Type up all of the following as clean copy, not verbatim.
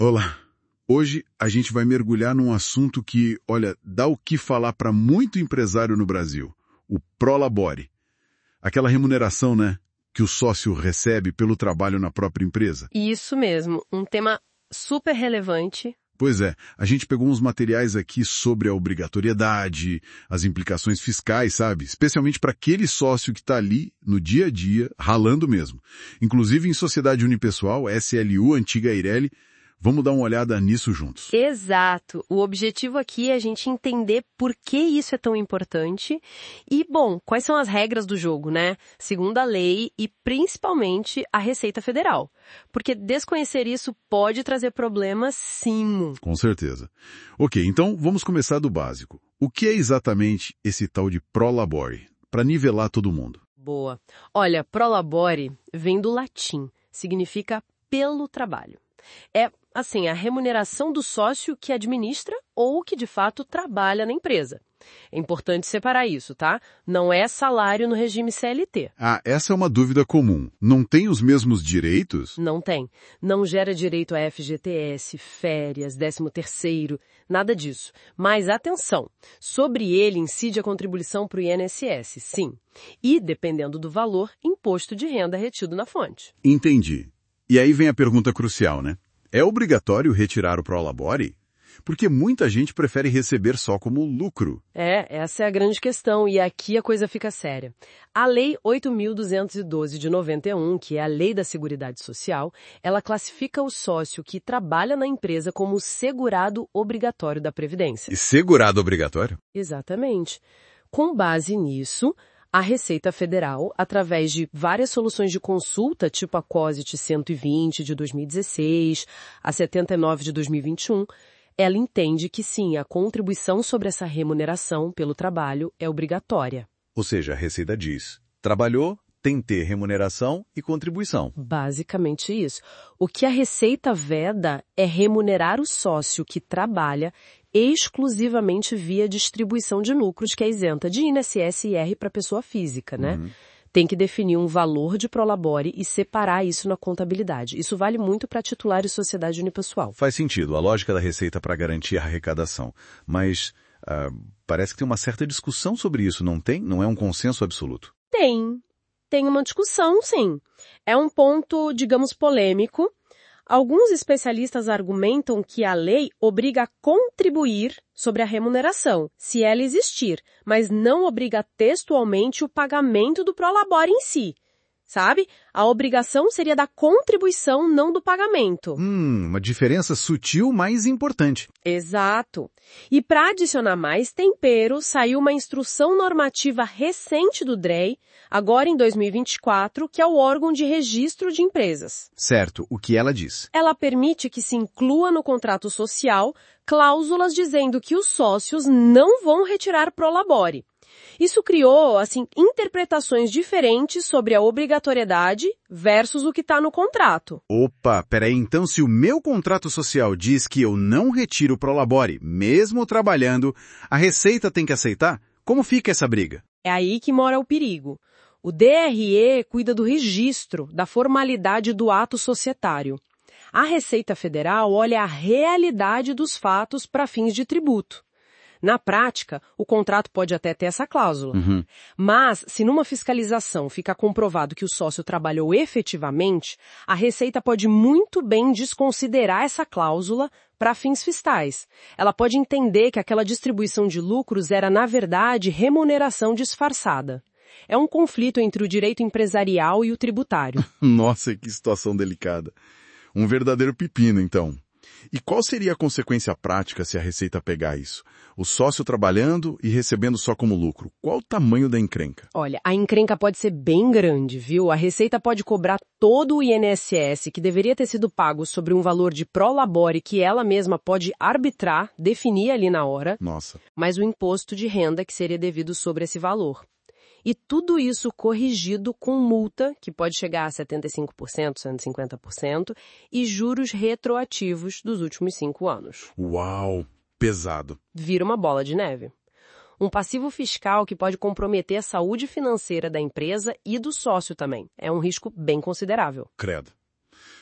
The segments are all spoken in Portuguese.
Olá! Hoje a gente vai mergulhar num assunto que, olha, dá o que falar para muito empresário no Brasil. O Prolabore. Aquela remuneração, né, que o sócio recebe pelo trabalho na própria empresa. Isso mesmo, um tema super relevante. Pois é, a gente pegou uns materiais aqui sobre a obrigatoriedade, as implicações fiscais, sabe? Especialmente para aquele sócio que está ali no dia a dia, ralando mesmo. Inclusive em sociedade unipessoal, SLU, antiga Eireli. Vamos dar uma olhada nisso juntos. Exato. O objetivo aqui é a gente entender por que isso é tão importante e, bom, quais são as regras do jogo, né? Segundo a lei e principalmente a Receita Federal. Porque desconhecer isso pode trazer problemas, sim. Com certeza. Ok, então vamos começar do básico. O que é exatamente esse tal de Prolabore? Para nivelar todo mundo. Boa. Olha, Prolabore vem do latim, significa pelo trabalho. É, assim, a remuneração do sócio que administra ou que, de fato, trabalha na empresa. É importante separar isso, tá? Não é salário no regime CLT. Ah, essa é uma dúvida comum. Não tem os mesmos direitos? Não tem. Não gera direito a FGTS, férias, 13º, nada disso. Mas atenção, sobre ele incide a contribuição para o INSS, sim. E, dependendo do valor, imposto de renda retido na fonte. Entendi. E aí vem a pergunta crucial, né? É obrigatório retirar o Prolabore? Porque muita gente prefere receber só como lucro. Essa é a grande questão e aqui a coisa fica séria. A Lei 8.212 de 91, que é a Lei da Seguridade Social, ela classifica o sócio que trabalha na empresa como segurado obrigatório da Previdência. E segurado obrigatório? Exatamente. Com base nisso, a Receita Federal, através de várias soluções de consulta, tipo a COSIT 120 de 2016, a 79 de 2021, ela entende que sim, a contribuição sobre essa remuneração pelo trabalho é obrigatória. Ou seja, a Receita diz, trabalhou, tem que ter remuneração e contribuição. Basicamente isso. O que a Receita veda é remunerar o sócio que trabalha exclusivamente via distribuição de lucros, que é isenta de INSS e IR para pessoa física, né? Tem que definir um valor de Prolabore e separar isso na contabilidade. Isso vale muito para titular e sociedade unipessoal. Faz sentido, a lógica da Receita para garantir a arrecadação. Mas parece que tem uma certa discussão sobre isso, não tem? Não é um consenso absoluto. Tem uma discussão, sim. É um ponto, digamos, polêmico. Alguns especialistas argumentam que a lei obriga a contribuir sobre a remuneração, se ela existir, mas não obriga textualmente o pagamento do Prolabore em si. Sabe? A obrigação seria da contribuição, não do pagamento. Uma diferença sutil, mas importante. Exato. E para adicionar mais tempero, saiu uma instrução normativa recente do DREI, agora em 2024, que é o órgão de registro de empresas. Certo, o que ela diz? Ela permite que se inclua no contrato social cláusulas dizendo que os sócios não vão retirar Prolabore. Isso criou, interpretações diferentes sobre a obrigatoriedade versus o que está no contrato. Opa, peraí, então se o meu contrato social diz que eu não retiro o Prolabore, mesmo trabalhando, a Receita tem que aceitar? Como fica essa briga? É aí que mora o perigo. O DRE cuida do registro, da formalidade do ato societário. A Receita Federal olha a realidade dos fatos para fins de tributo. Na prática, o contrato pode até ter essa cláusula. Mas, se numa fiscalização fica comprovado que o sócio trabalhou efetivamente, a Receita pode muito bem desconsiderar essa cláusula para fins fiscais. Ela pode entender que aquela distribuição de lucros era, na verdade, remuneração disfarçada. É um conflito entre o direito empresarial e o tributário. Nossa, que situação delicada. Um verdadeiro pepino, então. E qual seria a consequência prática se a Receita pegar isso? O sócio trabalhando e recebendo só como lucro. Qual o tamanho da encrenca? Olha, a encrenca pode ser bem grande, viu? A Receita pode cobrar todo o INSS que deveria ter sido pago sobre um valor de Prolabore que ela mesma pode arbitrar, definir ali na hora. Nossa. Mas o imposto de renda que seria devido sobre esse valor. E tudo isso corrigido com multa, que pode chegar a 75%, 150%, e juros retroativos dos últimos 5 anos. Uau! Pesado. Vira uma bola de neve. Um passivo fiscal que pode comprometer a saúde financeira da empresa e do sócio também. É um risco bem considerável. Credo.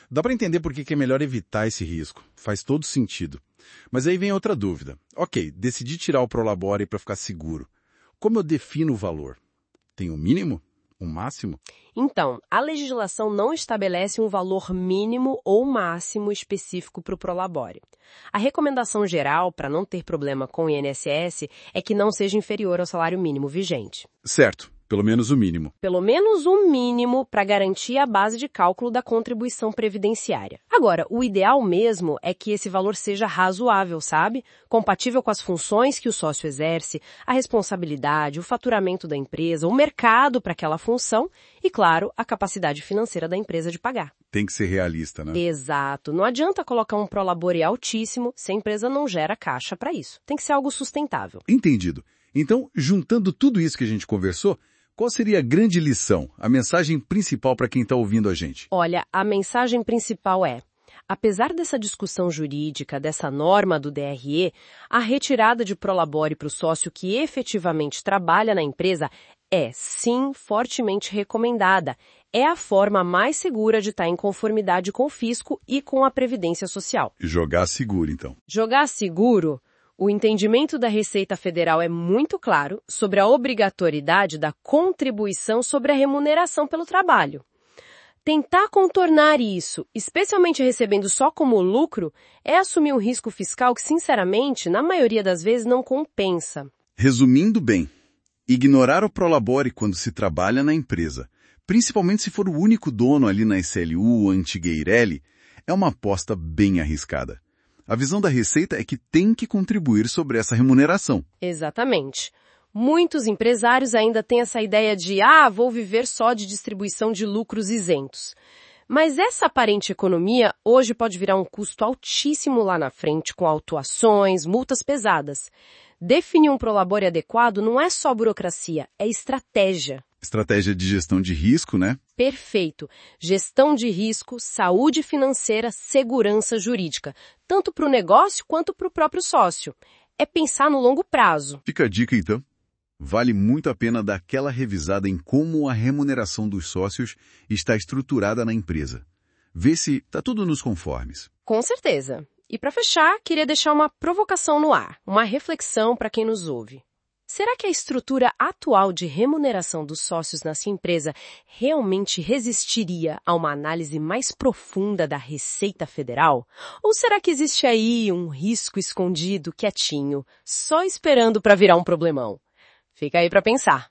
Dá para entender por que é melhor evitar esse risco. Faz todo sentido. Mas aí vem outra dúvida. Ok, decidi tirar o Prolabore para ficar seguro. Como eu defino o valor? Tem um mínimo? Um máximo? Então, a legislação não estabelece um valor mínimo ou máximo específico para o Prolabore. A recomendação geral, para não ter problema com o INSS, é que não seja inferior ao salário mínimo vigente. Certo, pelo menos o mínimo. Pelo menos o mínimo para garantir a base de cálculo da contribuição previdenciária. Agora, o ideal mesmo é que esse valor seja razoável, sabe? Compatível com as funções que o sócio exerce, a responsabilidade, o faturamento da empresa, o mercado para aquela função e, claro, a capacidade financeira da empresa de pagar. Tem que ser realista, né? Exato. Não adianta colocar um Prolabore altíssimo se a empresa não gera caixa para isso. Tem que ser algo sustentável. Entendido. Então, juntando tudo isso que a gente conversou, qual seria a grande lição, a mensagem principal para quem está ouvindo a gente? Olha, a mensagem principal é: apesar dessa discussão jurídica, dessa norma do DRE, a retirada de Prolabore para o sócio que efetivamente trabalha na empresa é, sim, fortemente recomendada. É a forma mais segura de estar em conformidade com o fisco e com a Previdência Social. Jogar seguro, então. Jogar seguro? O entendimento da Receita Federal é muito claro sobre a obrigatoriedade da contribuição sobre a remuneração pelo trabalho. Tentar contornar isso, especialmente recebendo só como lucro, é assumir um risco fiscal que, sinceramente, na maioria das vezes não compensa. Resumindo bem, ignorar o Prolabore quando se trabalha na empresa, principalmente se for o único dono ali na SLU ou antiga Eireli, é uma aposta bem arriscada. A visão da Receita é que tem que contribuir sobre essa remuneração. Exatamente. Muitos empresários ainda têm essa ideia de, vou viver só de distribuição de lucros isentos. Mas essa aparente economia hoje pode virar um custo altíssimo lá na frente, com autuações, multas pesadas. Definir um Prolabore adequado não é só burocracia, é estratégia. Estratégia de gestão de risco, né? Perfeito. Gestão de risco, saúde financeira, segurança jurídica, tanto para o negócio quanto para o próprio sócio. É pensar no longo prazo. Fica a dica, então. Vale muito a pena dar aquela revisada em como a remuneração dos sócios está estruturada na empresa. Vê se está tudo nos conformes. Com certeza. E para fechar, queria deixar uma provocação no ar, uma reflexão para quem nos ouve. Será que a estrutura atual de remuneração dos sócios na sua empresa realmente resistiria a uma análise mais profunda da Receita Federal? Ou será que existe aí um risco escondido, quietinho, só esperando para virar um problemão? Fica aí para pensar.